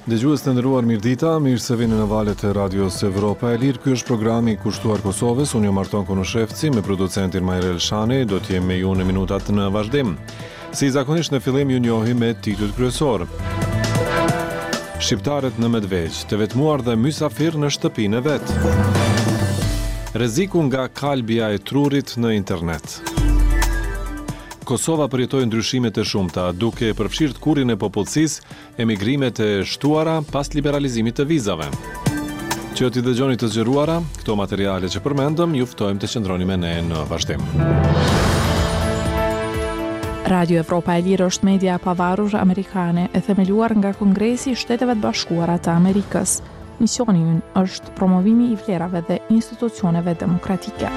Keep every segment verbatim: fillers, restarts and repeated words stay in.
Dëgjues të nderuar, mirëdita, mirë se vini në valët e Radios Evropa e Lirë. Ky është programi i kushtuar Kosovës. Unë jam Marton Konoshevci me producentin Majrel Shani. Do të jem me ju në minutat në vazhdim. Si zakonisht në fillim ju njohim me titujt kryesor. Shqiptarët në Medvegjë, të vetmuar dhe mysafir në shtëpinë e vet. Rreziku nga kalbja e trurit në internet. Kosova përjetoi ndryshime të shumta, duke përfshirë kurrin e popullsisë, emigrimet e shtuara pas liberalizimit të vizave. Që t'i dëgjoni të zgjeruara, këto materiale që përmendëm, ju ftojmë të qëndroni me ne në vazhdim. Radio Evropa e Lirë është media e pavarur amerikane e themeluar nga Kongresi i Shteteve të Bashkuara të Amerikës. Misioni i ynë është promovimi i vlerave dhe institucioneve demokratike.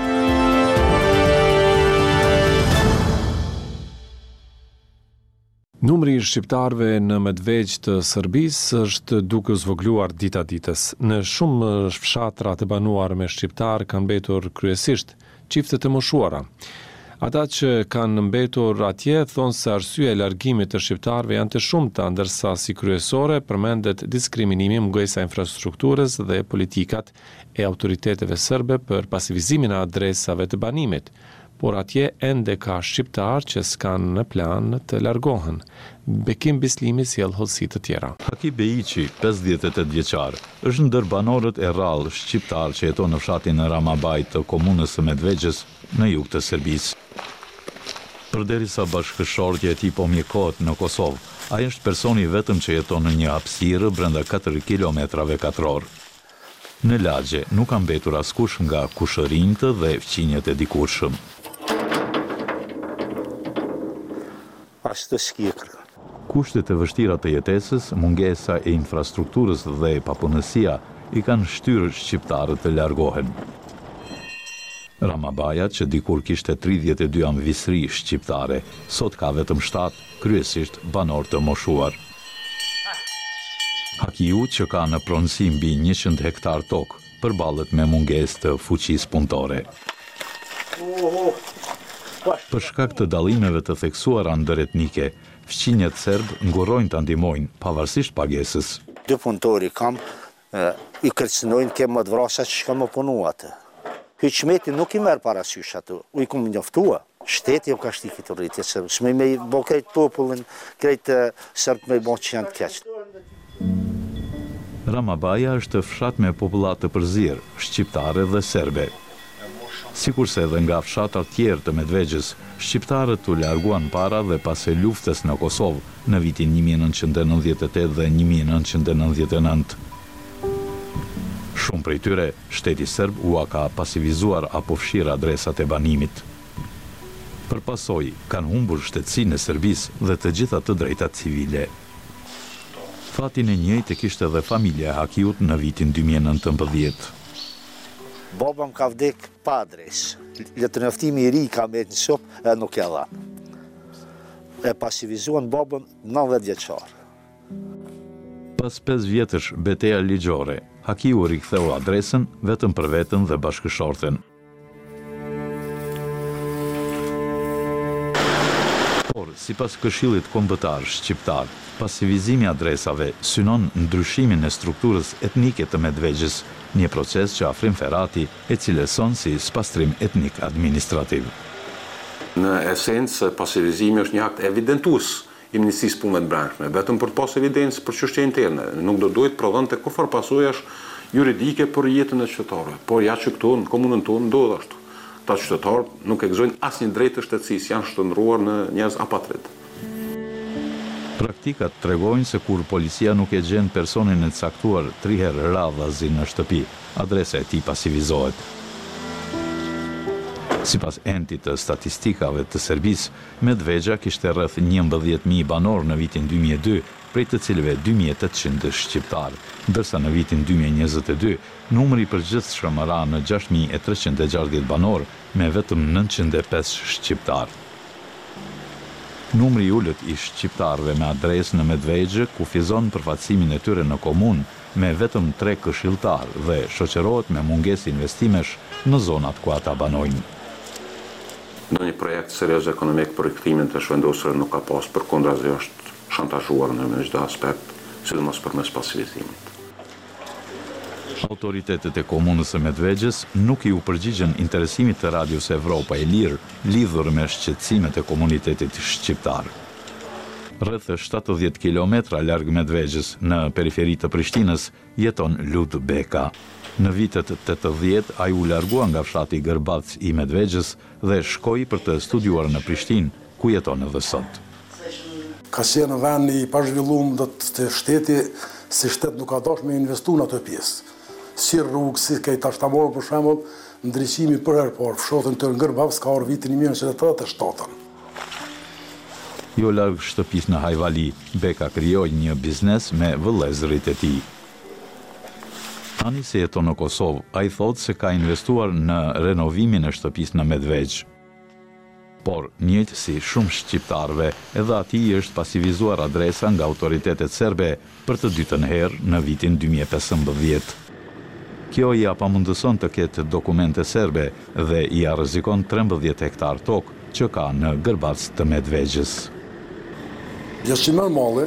Numri i shqiptarëve në Medvegjë të Serbisë është duke zvogluar dita ditës. Në shumë fshatra të banuar me shqiptar kanë mbetur kryesisht çifte të moshuara. Ata që kanë mbetur atje thonë se arsyeja e largimit të shqiptarëve janë të shumta, ndërsa si kryesore përmendet diskriminimi, mungesa e infrastrukturës dhe politikat e autoriteteve serbe për pasivizimin e adresave të banimit. Por atje ende ka shqiptar që s'kanë në plan të largohen. Bekim Bislimi sjell hollësi të tjera. Haki Beiqi, pesëdhjetë e tetë vjeçar, është ndër banorët e rrallë shqiptar që jeton në fshatin e Ramabaj të komunës së Medvegjës në jug të Serbisë. Përderisa bashkëshortja e tij po mjekohet në Kosovë, ai është personi i vetëm që jeton në një hapësirë brenda katër kilometrave katror. Në lagje nuk ka mbetur askush nga kushërinjtë dhe fqinjet e dikurshëm. Kushtet e vështira të jetesës, mungesa e infrastrukturës dhe papunësia i kanë shtyrë shqiptarët të largohen. Ramabaja, që dikur kishte tridhjetë e dy ambvisri shqiptare, sot ka vetëm shtatë, kryesisht banor të moshuar. Hakiu, që ka në pronësi mbi njëqind hektar tokë, përballet me mungesë të fuqisë punëtore. Për shkak të dallimeve të theksuara ndëretnike, fqinjet serb ngurrojnë ta ndihmojnë pavarësisht pagesës. Dy punëtori kam, i kërcënojnë ke më të vrasa që shka më punu atë. Hyqmeti nuk i merë parasysh atë, u i kumë njoftua. Shteti u ka shti këtë rritje, se shme me i bo krejt popullin, krejt sërb me i bo që janë të keqët. Ramabaja është fshat me popullat të përzirë, shqiptare dhe serbe. Sikurse edhe nga fshatar tjerë të Medvegjës, shqiptarët u larguan para dhe pas e luftës në Kosovë në vitin një mijë e nëntëqind e nëntëdhjetë e tetë dhe një mijë e nëntëqind e nëntëdhjetë e nëntë. Shumë prej tyre, shteti serb u ka pasivizuar apo fshirë adresat e banimit. Për pasojë, kanë humbur shtetësinë e Serbisë dhe të gjitha të drejtat civile. Fatin e njëjtë kishte edhe familja e Hakiut në vitin dy mijë e nëntëmbëdhjetë. Baba më ka vdek pa adres. Letërnjoftimi i ri ka me në shop e nuk e dha. E pasivizuan babën nëntëdhjetë vjeçar. Pas pesë vjetësh betejë ligjore, Hakiu riktheu adresën vetëm për veten dhe bashkëshorten. Por, sipas Këshillit Kombëtar Shqiptar, pasivizimi i adresave synon ndryshimin e strukturës etnike të Medvegjës, një proces që Afrim Ferati e cilëson si spastrim etnik administrativ. Në esencë, pasivizimi është një akt evidentues i Ministrisë Punëve të Brendshme, vetëm për të pas evidencë për çështje interne. Nuk do duhet prodhonte kufar pasojësh juridike për jetën e qytetarëve. Por ja që këtu në komunën tonë ndodh ashtu. Ta qytetarët nuk e gëzojnë asnjë drejtë të shtetësisë, janë shndruar në njerëz apatrid. Praktikat tregojnë se kur policia nuk e gjen personin e caktuar tri herë radhazi në shtëpi, adresa e tij pasivizohet. Sipas entit të statistikave të Serbisë, Medvegjja kishte rreth njëmbëdhjetë mijë banor në vitin dy mijë e dy, prej të cilëve dy mijë e tetëqind shqiptar, ndërsa në vitin dy mijë e njëzet e dy, numri i përgjithshëm ra në gjashtë mijë e treqind e gjashtëdhjetë banor, me vetëm nëntëqind e pesë shqiptar. Numri i ulët i shqiptarëve me adresë në Medvegjë kufizon përfaqësimin e tyre në komunë me vetëm tre këshilltar dhe shoqërohet me mungesë investimesh në zonat ku ata banojnë. Në një projekt serioz ekonomik për rikthimin të shvendosur nuk ka pas, përkundrazi është shantazhuar në çdo aspekt. sidomos përmes pasivizimit. Autoritetet e komunës së Medvegjes nuk i u përgjigjen interesimit të Radios Evropa e Lirë lidhur me shqetësimet e komunitetit shqiptar. Rreth shtatëdhjetë kilometra larg Medvegjes, në periferi të Prishtinës, jeton Lut Beka. Në vitet tetëdhjetë ai u largua nga fshati Gërbac i Medvegjes dhe shkoi për të studiuar në Prishtinë, ku jeton edhe sot. Ka qenë vend i pazhvilluar do të shteti, si shtet nuk ka dashur me investu në atë pjesë. Si rrugë, si këtë ashtamorë për shembull, ndriçimi për herë parë, fshatin të Gërbac ka orë vitin një mijë nëntëqind e tetëdhjetë e shtatën. Jo larg shtëpisë në Hajvali, Beka krijoi një biznes me vëllezërit e tij. Tani se jeton në Kosovë, ai thotë se ka investuar në renovimin e shtëpisë në Medvegj. Por, njëjtë si shumë shqiptarëve, edhe atij është pasivizuar adresa nga autoritetet serbe për të dytën herë në vitin dy mijë e pesëmbëdhjetë. Kjo i apamundëson të ketë dokumente serbe dhe i rrezikon trembëdhjetë hektar tokë që ka në Gërbac të Medvegjes. Gjësi më malli,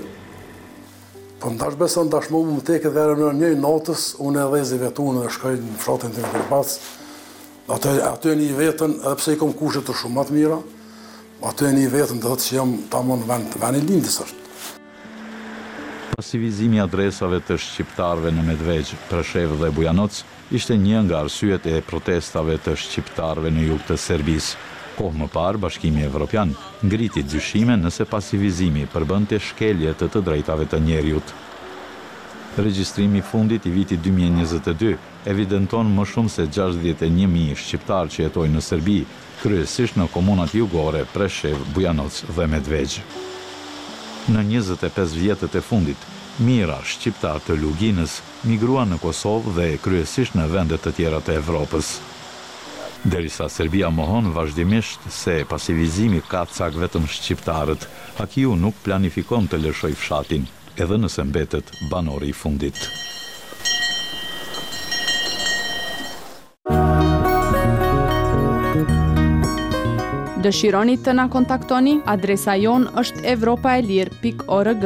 po ndash beson tash më më tek edhe në një natës, unë edhe zi vetunë dhe shkoj në fshatin të Gërbac. Atë aty një vetën, edhe pse i kam kushe të shumë më të mira, aty një vetën do të që jam tamam në vend, vend i lindis është. Pasivizimi i adresave të shqiptarëve në Medvegj, Preshevë dhe Bujanoc ishte një nga arsyet e protestave të shqiptarëve në jug të Serbisë. Kohë më parë, Bashkimi Evropian ngriti dyshime nëse pasivizimi përbënte shkelje të të drejtave të njerëzit. Regjistrimi i fundit i vitit dy mijë e njëzet e dy evidenton më shumë se gjashtëdhjetë e një mijë shqiptarë që jetojnë në Serbi, kryesisht në komunat jugore, Preshevë, Bujanoc dhe Medvegj. Në njëzet e pesë vjetët e fundit, mijëra shqiptar të Luginës migruan në Kosovë dhe kryesisht në vendet të tjera të Evropës. Derisa Serbia mohon vazhdimisht se pasivizimi ka cak vetëm shqiptarët, Hakiu nuk planifikon të lëshoj fshatin, edhe nëse mbetet banori i fundit. Dëshironi të na kontaktoni? Adresa jon është evropaelir pikë org.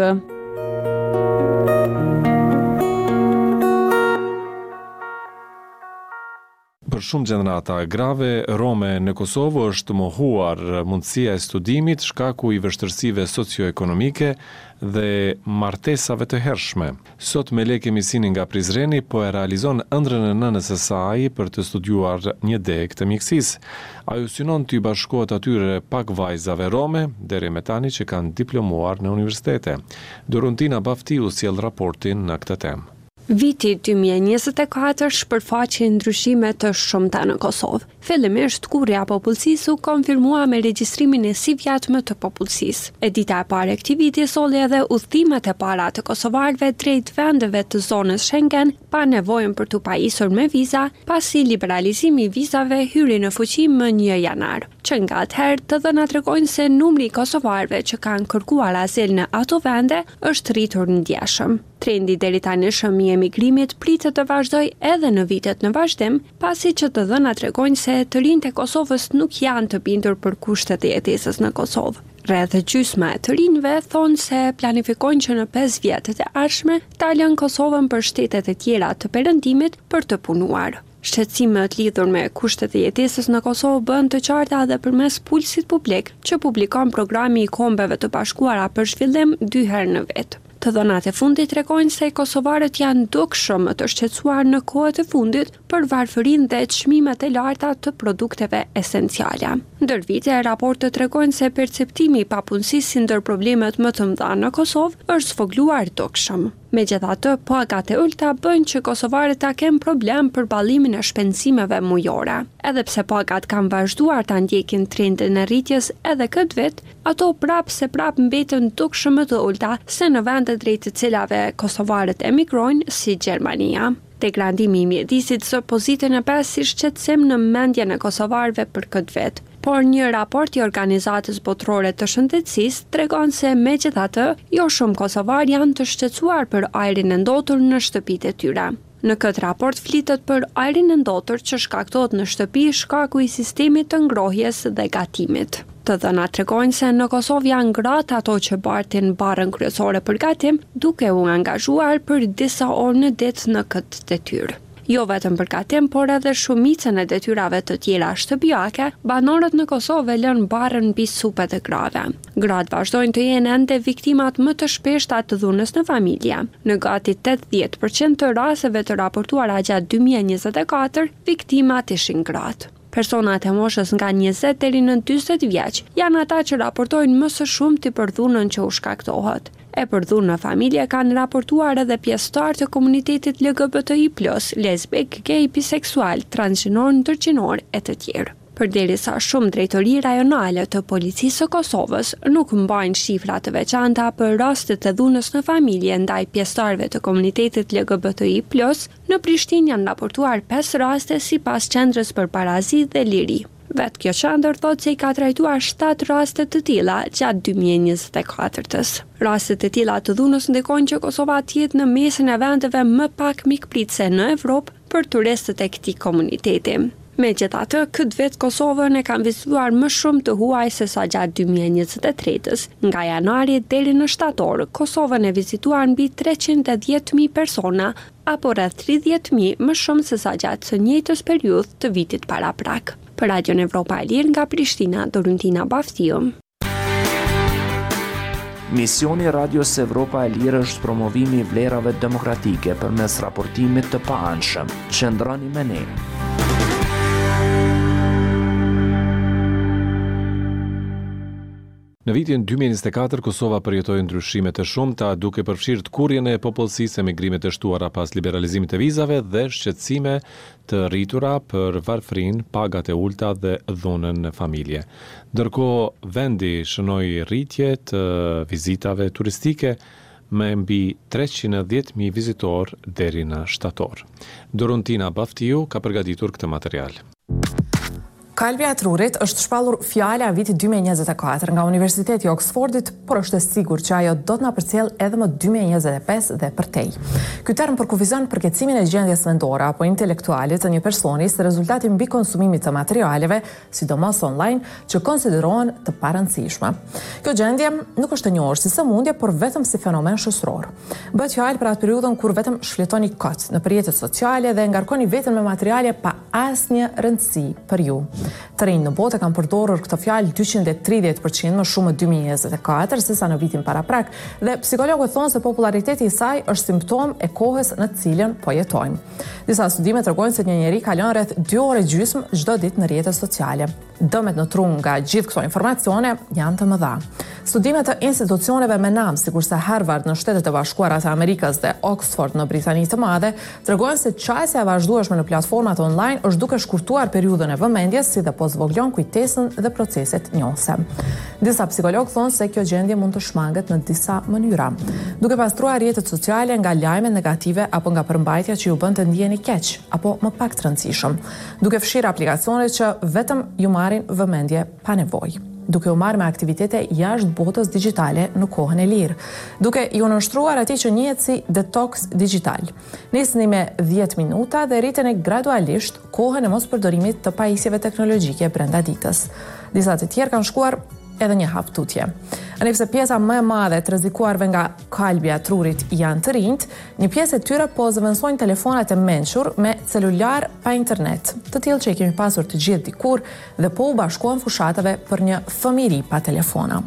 Për shumë gjenerata grave, rome në Kosovë është mohuar mundësia e studimit shkaku i vështërsive socio-ekonomike dhe martesave të hershme. Sot Meleke Misini nga Prizreni po e realizon ëndrrën e nënës së saj për të studiuar një deg të mjekësisë. Ajo synon të i bashkohet atyre pak vajzave rome, deri me tani që kanë diplomuar në universitete. Dorontina Baftiu sjell raportin në këtë temë. Viti dy mijë e njëzet e katër shpërfaqi ndryshime të shumta në Kosovë. Fillimisht kurja e popullsisë u konfirmua me regjistrimin e si vjetme të popullsisë. E dita e parë e këtij viti solli edhe udhëtimet e para të kosovarëve drejt vendeve të zonës Schengen pa nevojën për të pajisur me viza, pasi liberalizimi i vizave hyri në fuqi më një janar. Që nga atëherë të dhënat tregojnë se numri i kosovarëve që kanë kërkuar azil në ato vende është rritur ndjeshëm. Trendi deri tani shumë i emigrimit pritet të vazhdojë edhe në vitet në vazhdim, pasi që të dhënat tregojnë se të rinjtë e Kosovës nuk janë të bindur për kushtet e jetesës në Kosovë. Rreth gjysma e të rinjve thonë se planifikojnë që në pesë vjetët e ardhshme ta lënë Kosovën për shtetet e tjera të perëndimit për të punuar. Shqetësimet lidhur me kushtet e jetesës në Kosovë bën të qarta edhe përmes Pulsit Publik, që publikon programi i Kombeve të Bashkuara për zhvillim dy herë në vit. Të dhënat e fundit tregojnë se kosovarët janë dukshëm të shqetësuar në kohët e fundit për varfërinë dhe çmimet e larta të produkteve esenciale. Ndër vite, raportet tregojnë se perceptimi i papunësisë si ndër problemet më të mëdha në Kosovë është zvogluar dukshëm. Megjithatë, pagat e ulta bëjnë që kosovarët ta kenë problem për ballimin e shpenzimeve mujore. Edhe pse pagat kanë vazhduar ta ndjekin trendin e rritjes edhe këtë vit, ato prap se prap mbeten dukshëm më të ulta se në vendet drejt të cilave kosovarët emigrojnë, si Gjermania. Degradimi i mjedisit zë pozitën e pesë si shqetësim në mendjen e kosovarëve për këtë vit. Por një raport i Organizatës Botërore të Shëndetësisë tregon se megjithatë, jo shumë kosovarë janë të shqetësuar për ajrin e ndotur në shtëpitë e tyre. Në këtë raport flitet për ajrin e ndotur që shkaktohet në shtëpi shkaku i sistemit të ngrohjes dhe gatimit. Të dhënat tregojnë se në Kosovë janë gratë ato që bartin barën kryesore për gatim, duke u angazhuar për disa orë në ditë në këtë detyrë. Jo vetëm për gatim, por edhe shumicën e detyrave të tjera shtëpiake, banorët në Kosovë lënë barën mbi supet e grave. Gratë vazhdojnë të jenë ende viktimat më të shpeshta të dhunës në familje. Në gati tetëdhjetë përqind të rasteve të raportuara gjatë dy mijë e njëzet e katër, viktimat ishin gratë. Personat e moshës nga njëzet deri në dyzet vjeç janë ata që raportojnë më së shumti për dhunën që u shkaktohet. E për dhunë në familje kanë raportuar edhe pjesëtar të komunitetit L G B T I plus, lesbik, gay, biseksual, transgjinor, ndërgjinor e të tjerë. Përderisa shumë drejtori rajonale të policisë së Kosovës nuk mbajnë shifra të veçanta për rastet e dhunës në familje ndaj pjesëtarëve të komunitetit L G B T I plus, në Prishtinë janë raportuar pesë raste sipas Qendrës për Parazi dhe Liri. Vetë kjo qendër thotë se i ka trajtuar shtatë raste të tilla gjatë dy mijë e njëzet e katërtës. Rastet e tilla të dhunës ndikojnë që Kosova të jetë në mesin e vendeve më pak mikpritëse në Evropë për turistët e këtij komuniteti. Megjithatë, këtë vit Kosovën e kanë vizituar më shumë të huaj se sa gjatë dy mijë e njëzet e tretës. Nga janari deri në shtator, Kosovën e vizituar mbi treqind e dhjetë mijë persona, apo rreth tridhjetë mijë më shumë se sa gjatë së njëjtës periudhë të vitit paraprak. Për Radion Evropa e Lirë nga Prishtina, Doruntina Baftiu. Misioni Radios Evropa e Lirë është promovimi i vlerave demokratike përmes raportimit të paanshëm. Qëndroni me ne. Në vitin dy mijë e njëzet e katër, Kosova përjetoi ndryshime të shumta duke përfshirë kurrjen e popullsisë, emigrimet e shtuara pas liberalizimit të vizave dhe shqetësime të rritura për varfërinë, pagat e ulta dhe dhunën në familje. Ndërkohë, vendi shënoi rritje të vizitave turistike me mbi treqind e dhjetë mijë vizitor deri në shtator. Doruntina Baftiu ka përgatitur këtë material. Kalbja e trurit është shpallur fjala vitit dy mijë e njëzet e katër nga Universiteti i Oxfordit, por është e sigurt që ajo do të na përcjell edhe më dy mijë e njëzet e pesë dhe përtej. Ky term përkufizon përkatësimin e gjendjes mendore apo intelektuale të një personi si rezultati mbi konsumimit të materialeve, sidomos online, që konsiderohen të parëndësishme. Kjo gjendje nuk është e njohur si sëmundje, por vetëm si fenomen shoqëror. Bëhet fjalë për atë periudhën kur vetëm shfletoni kot në rrjetet sociale dhe ngarkoni veten me materiale pa asnjë rëndësi për ju. Të rinj në botë kanë përdorur këtë fjalë dyqind e tridhjetë përqind më shumë në dy mijë e njëzet e katër sesa në vitin paraprak dhe psikologët thonë se populariteti i saj është simptom e kohës në të cilën po jetojmë. Disa studime tregojnë se një njeri kalon rreth dy orë gjysmë çdo ditë në rrjetet sociale. Dëmet në tru nga gjithë këto informacione janë të mëdha. Studimet të institucioneve me nam, sikurse Harvard në Shtetet e Bashkuara të Amerikës dhe Oxford në Britani të Madhe, tregojnë se qasja e vazhdueshme në platformat online është duke shkurtuar periudhën e vëmendjes, si dhe po zvoglon kujtesën dhe proceset njohëse. Disa psikologë thonë se kjo gjendje mund të shmanget në disa mënyra, duke pastruar rrjetet sociale nga lajme negative apo nga përmbajtja që ju bën të ndiheni keq apo më pak të rëndësishëm, duke fshirë aplikacione që vetëm ju marrin vëmendje pa nevojë, duke u marrë me aktivitete jashtë botës digjitale në kohën e lirë, duke ju nënshtruar atij që njihet si detox digital. Nisni me dhjetë minuta dhe rriteni gradualisht kohën e mospërdorimit të pajisjeve teknologjike brenda ditës. Disa të tjerë kanë shkuar edhe një hap tutje. Nëse pjesa më e madhe të rrezikuarve nga kalbja e trurit janë të rinjt, një pjesë e tyre po zëvendësojnë telefonat e mençur me celular pa internet, të tillë që i kemi pasur të gjithë dikur dhe po u bashkohen fushatave për një fëmijëri pa telefona.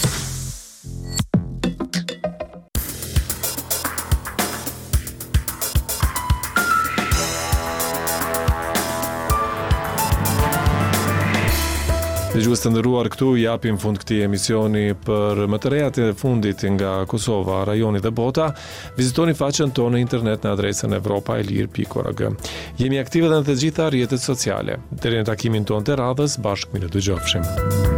Dëgjues të nderuar, këtu japim fund këtij emisioni për më të rejat e fundit nga Kosova, rajoni dhe bota. Vizitoni faqen tonë në internet në adresën evropa e lirë pikë org. Jemi aktive dhe në të gjitha rrjetet sociale. Deri në takimin tonë të radhës, bashkë mirë dëgjofshim.